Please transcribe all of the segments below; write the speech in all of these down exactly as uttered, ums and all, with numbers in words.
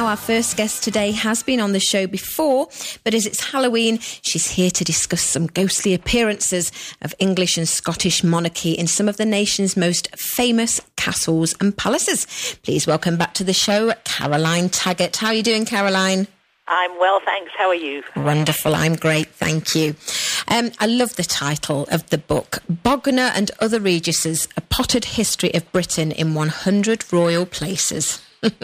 our first guest today has been on the show before, but as it's Halloween, she's here to discuss some ghostly appearances of English and Scottish monarchy in some of the nation's most famous castles and palaces. Please welcome back to the show, Caroline Taggart. How are you doing, Caroline? I'm well, thanks. How are you? Wonderful. I'm great. Thank you. Um, I love the title of the book, Bognor and Other Reguses, A Potted History of Britain in one hundred Royal Places.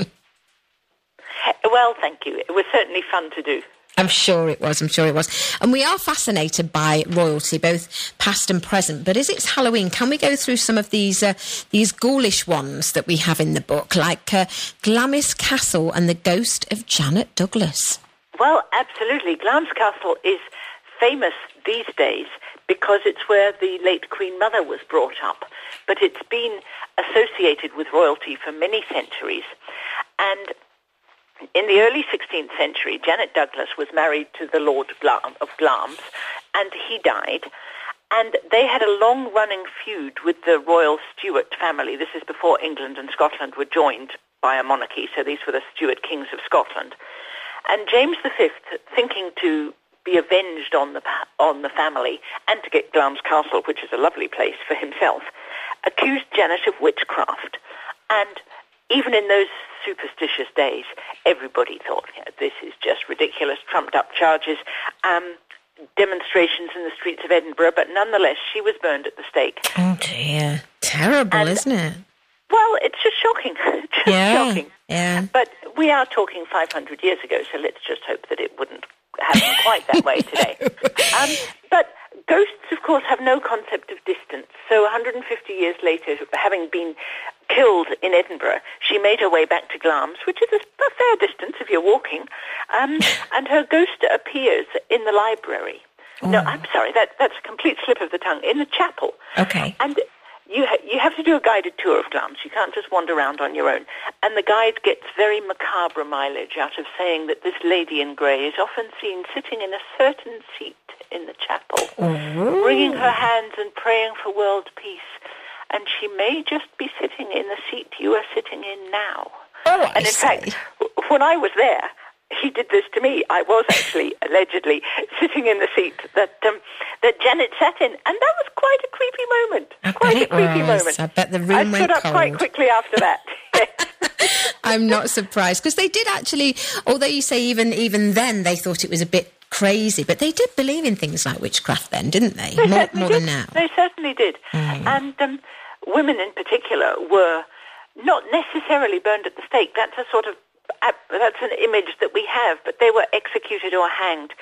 Well, thank you. It was certainly fun to do. I'm sure it was. I'm sure it was. And we are fascinated by royalty, both past and present. But as it's Halloween, can we go through some of these uh, these ghoulish ones that we have in the book, like uh, Glamis Castle and the ghost of Janet Douglas? Well, absolutely. Glamis Castle is famous these days because it's where the late Queen Mother was brought up. But it's been associated with royalty for many centuries. And in the early sixteenth century, Janet Douglas was married to the Lord of Glamis, and he died. And they had a long-running feud with the royal Stuart family. This is before England and Scotland were joined by a monarchy, so these were the Stuart kings of Scotland. And James the Fifth, thinking to be avenged on the on the family and to get Glamis Castle, which is a lovely place for himself, accused Janet of witchcraft. And even in those superstitious days, everybody thought, you know, this is just ridiculous, trumped-up charges, um, demonstrations in the streets of Edinburgh, but nonetheless, she was burned at the stake. Oh, dear. Terrible, and, isn't it? Well, it's just shocking. just yeah, shocking. Yeah. But we are talking five hundred years ago, so let's just hope that it wouldn't happen quite that way today. Um, but ghosts, of course, have no concept of distance. So one hundred fifty years later, having been killed in Edinburgh, she made her way back to Glamis, which is a, a fair distance if you're walking, um, and her ghost appears in the library. Oh. No, I'm sorry, that, that's a complete slip of the tongue, in the chapel. Okay. And you, ha- you have to do a guided tour of Glamis. You can't just wander around on your own. And the guide gets very macabre mileage out of saying that this lady in grey is often seen sitting in a certain seat in the chapel, oh. wringing her hands and praying for world peace. And she may just be sitting in the seat you are sitting in now. Oh, I and in see. fact, when I was there, he did this to me. I was actually, allegedly, sitting in the seat that um, that Janet sat in. And that was quite a creepy moment. I quite bet a creepy it was. moment. I bet the room I went stood up cold. quite quickly after that. I'm not surprised, because they did actually, although you say even even then they thought it was a bit crazy, but they did believe in things like witchcraft then, didn't they? They more certainly more did. than now. They certainly did. Mm. And um, women in particular were not necessarily burned at the stake. That's a sort of, uh, that's an image that we have, but they were executed or hanged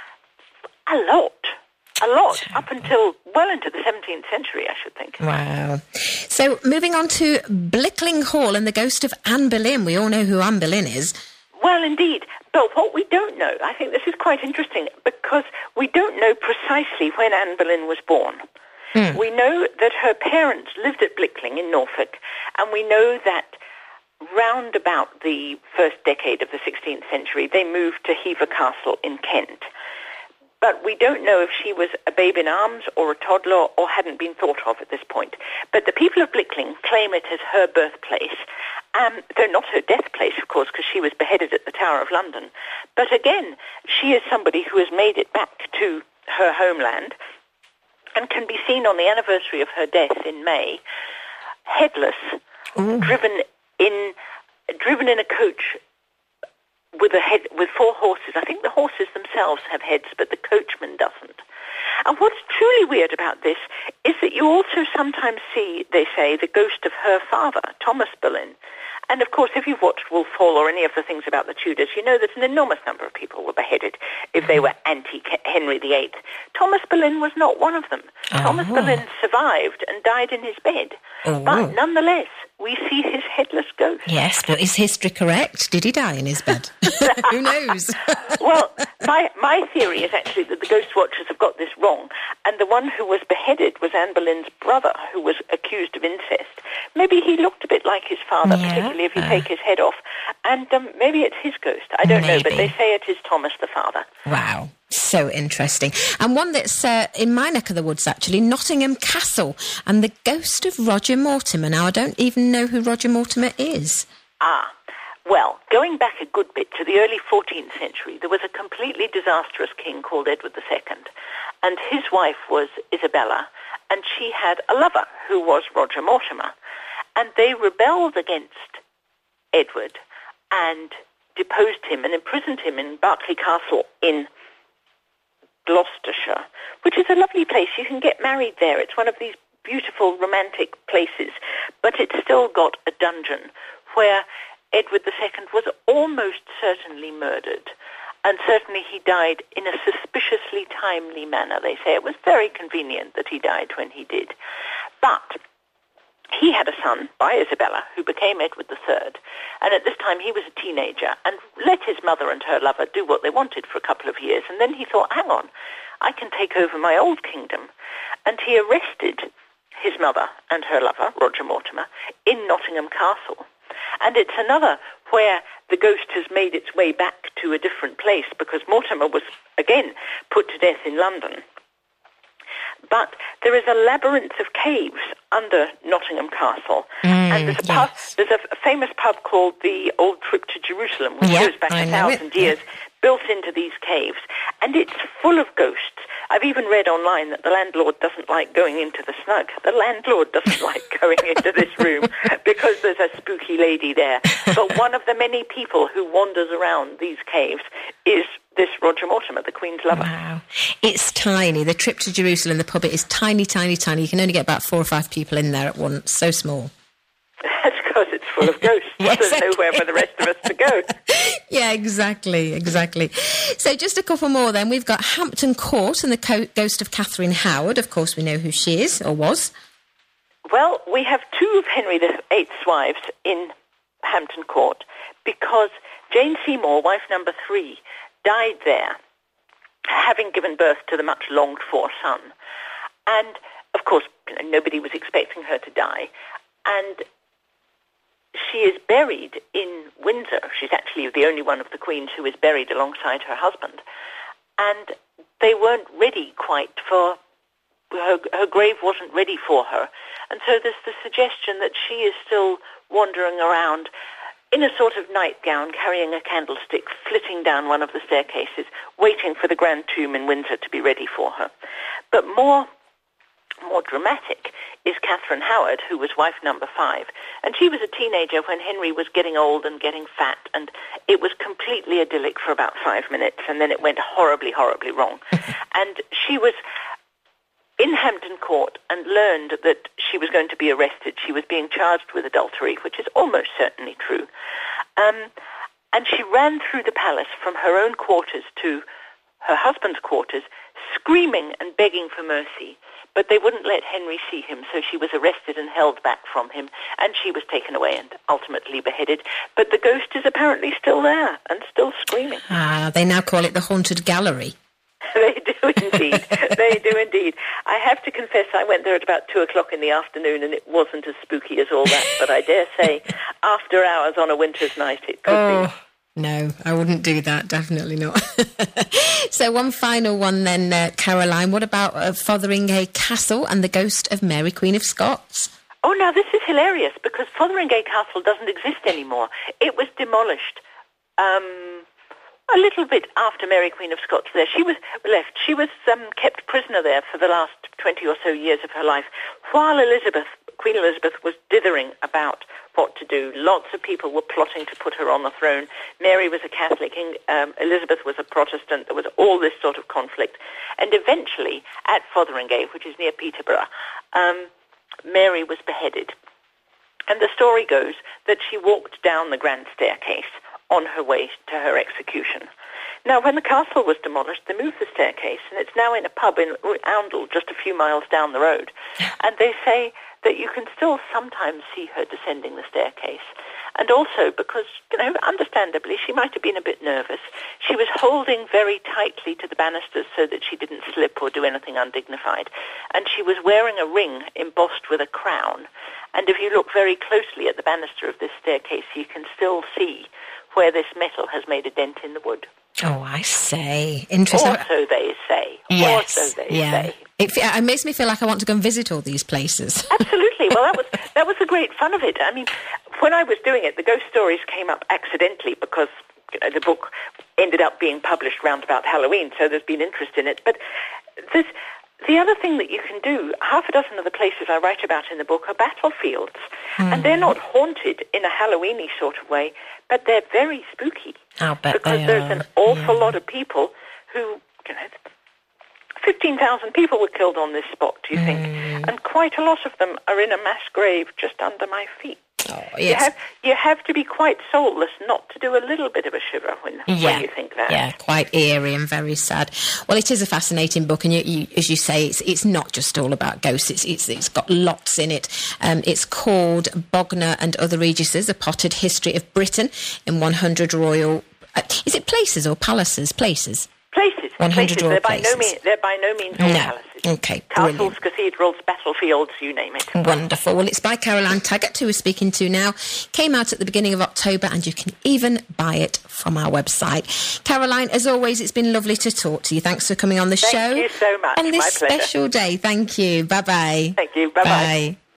a lot. A lot, Terrible. Up until well into the seventeenth century, I should think. Wow. So moving on to Blickling Hall and the ghost of Anne Boleyn. We all know who Anne Boleyn is. Well, indeed. But what we don't know, I think this is quite interesting, because we don't know precisely when Anne Boleyn was born. Mm. We know that her parents lived at Blickling in Norfolk, and we know that round about the first decade of the sixteenth century, they moved to Hever Castle in Kent. But we don't know if she was a babe in arms or a toddler or hadn't been thought of at this point. But the people of Blickling claim it as her birthplace, um, though not her death place, of course, because she was beheaded at the Tower of London. But again, she is somebody who has made it back to her homeland and can be seen on the anniversary of her death in May, headless, Ooh. driven in driven in a coach with a head, with four horses. I think the horses themselves have heads, but the coachman doesn't. And what's truly weird about this is that you also sometimes see, they say, the ghost of her father, Thomas Boleyn. And of course, if you've watched Wolf Hall or any of the things about the Tudors, you know that an enormous number of people were beheaded if they were anti-Henry the Eighth. Thomas Boleyn was not one of them. Oh. Thomas Boleyn survived and died in his bed. Oh. But nonetheless, we see his headless ghost. Yes, but is history correct? Did he die in his bed? Who knows? Well, my my theory is actually that the ghost watchers have got this wrong, and the one who was beheaded was Anne Boleyn's brother, who was accused of incest. Maybe he looked a bit like his father, yeah. particularly if you uh. take his head off, and um, maybe it's his ghost. I don't maybe. know, but they say it is Thomas the father. Wow. So interesting. And one that's uh, in my neck of the woods, actually, Nottingham Castle and the ghost of Roger Mortimer. Now, I don't even know who Roger Mortimer is. Ah, Well, going back a good bit to the early fourteenth century, there was a completely disastrous king called Edward the Second, and his wife was Isabella, and she had a lover who was Roger Mortimer, and they rebelled against Edward and deposed him and imprisoned him in Berkeley Castle in Gloucestershire, which is a lovely place. You can get married there. It's one of these beautiful romantic places, but it's still got a dungeon where Edward the Second was almost certainly murdered, and certainly he died in a suspiciously timely manner. They say it was very convenient that he died when he did. But he had a son by Isabella who became Edward the Third, and at this time he was a teenager and let his mother and her lover do what they wanted for a couple of years, and then he thought, hang on, I can take over my old kingdom. And he arrested his mother and her lover, Roger Mortimer, in Nottingham Castle. And it's another where the ghost has made its way back to a different place, because Mortimer was, again, put to death in London. But there is a labyrinth of caves under Nottingham Castle. Mm, and there's a, pub, yes. there's a famous pub called the Old Trip to Jerusalem, which yep, goes back I a thousand it. years, yeah. built into these caves. And it's full of ghosts. I've even read online that the landlord doesn't like going into the snug. The landlord doesn't like going into this room because there's a spooky lady there. But one of the many people who wanders around these caves is this Roger Mortimer, the Queen's lover. Wow. It's tiny. The Trip to Jerusalem, the pub, it is tiny, tiny, tiny. You can only get about four or five people in there at once. So small. That's because it's full of ghosts. Yes, There's nowhere for the rest of us to go. Yeah, exactly, exactly. So just a couple more then. We've got Hampton Court and the co- ghost of Catherine Howard. Of course, we know who she is, or was. Well, we have two of Henry the Eighth's wives in Hampton Court because Jane Seymour, wife number three, died there, having given birth to the much longed-for son. And, of course, you know, nobody was expecting her to die. And she is buried in Windsor. She's actually the only one of the queens who is buried alongside her husband. And they weren't ready quite for... Her, her grave wasn't ready for her. And so there's the suggestion that she is still wandering around in a sort of nightgown, carrying a candlestick, flitting down one of the staircases, waiting for the grand tomb in Windsor to be ready for her. But more... More dramatic is Catherine Howard, who was wife number five. And she was a teenager when Henry was getting old and getting fat, and it was completely idyllic for about five minutes, and then it went horribly, horribly wrong. And she was in Hampton Court and learned that she was going to be arrested. She was being charged with adultery, which is almost certainly true. Um, and she ran through the palace from her own quarters to her husband's quarters, screaming and begging for mercy. But they wouldn't let Henry see him, so she was arrested and held back from him, and she was taken away and ultimately beheaded. But the ghost is apparently still there and still screaming. Ah, they now call it the Haunted Gallery. They do indeed. They do indeed. I have to confess I went there at about two o'clock in the afternoon, and it wasn't as spooky as all that, but I dare say after hours on a winter's night it could oh. be. No, I wouldn't do that. Definitely not. So one final one then, uh, Caroline. What about uh, Fotheringay Castle and the ghost of Mary, Queen of Scots? Oh, now this is hilarious because Fotheringay Castle doesn't exist anymore. It was demolished um, a little bit after Mary, Queen of Scots there. She was left. She was um, kept prisoner there for the last twenty or so years of her life while Elizabeth, Queen Elizabeth, was dithering about what to do. Lots of people were plotting to put her on the throne. Mary was a Catholic, and um, Elizabeth was a Protestant. There was all this sort of conflict. And eventually, at Fotheringay, which is near Peterborough, um, Mary was beheaded. And the story goes that she walked down the grand staircase on her way to her execution. Now, when the castle was demolished, they moved the staircase, and it's now in a pub in Oundle, just a few miles down the road. And they say that you can still sometimes see her descending the staircase. And also because, you know, understandably, she might have been a bit nervous. She was holding very tightly to the banisters so that she didn't slip or do anything undignified. And she was wearing a ring embossed with a crown. And if you look very closely at the banister of this staircase, you can still see where this metal has made a dent in the wood. Oh, I say. Interesting. Or so they say. Yes. Or so they yeah. say. It, it makes me feel like I want to go and visit all these places. Absolutely. Well, that was that was the great fun of it. I mean, when I was doing it, the ghost stories came up accidentally because you know, the book ended up being published round about Halloween, so there's been interest in it. But there's, the other thing that you can do, half a dozen of the places I write about in the book are battlefields. Mm. And they're not haunted in a Halloween-y sort of way, but they're very spooky. I'll bet because they there's are. an awful yeah. lot of people who, you know, fifteen thousand people were killed on this spot, do you mm. think? And quite a lot of them are in a mass grave just under my feet. Oh, yes. You have you have to be quite soulless not to do a little bit of a shiver when, yeah. when you think that. Yeah, quite eerie and very sad. Well, it is a fascinating book, and you, you, as you say, it's it's not just all about ghosts. It's it's it's got lots in it. Um, it's called Bognor and Other Regises: A Potted History of Britain in one hundred Royal. Uh, is it places or palaces? Places. Places. one hundred places. Royal They're by places. no means. They're by no means all No. palaces. Okay, Castles, brilliant. cathedrals, battlefields, you name it. Wonderful. Well, it's by Caroline Taggart, who we're speaking to now. Came out at the beginning of October, and you can even buy it from our website. Caroline, as always, it's been lovely to talk to you. Thanks for coming on the Thank show. you so much. On this My pleasure. special day. Thank you. Bye-bye. Thank you. Bye-bye. Bye.